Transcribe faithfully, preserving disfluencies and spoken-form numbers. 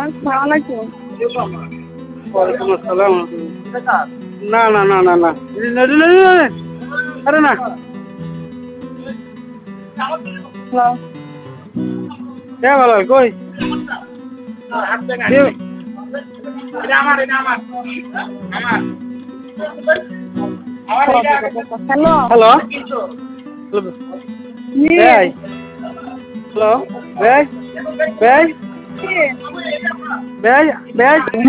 আসসালামু আলাইকুম। ওয়ালাইকুম আসসালাম। না না না না না আরে না হ্যালো। কে ভালো কই হ্যালো। হ্যালো জি। ভাই হ্যালো ভাই ভাই জি। ভাই ভাই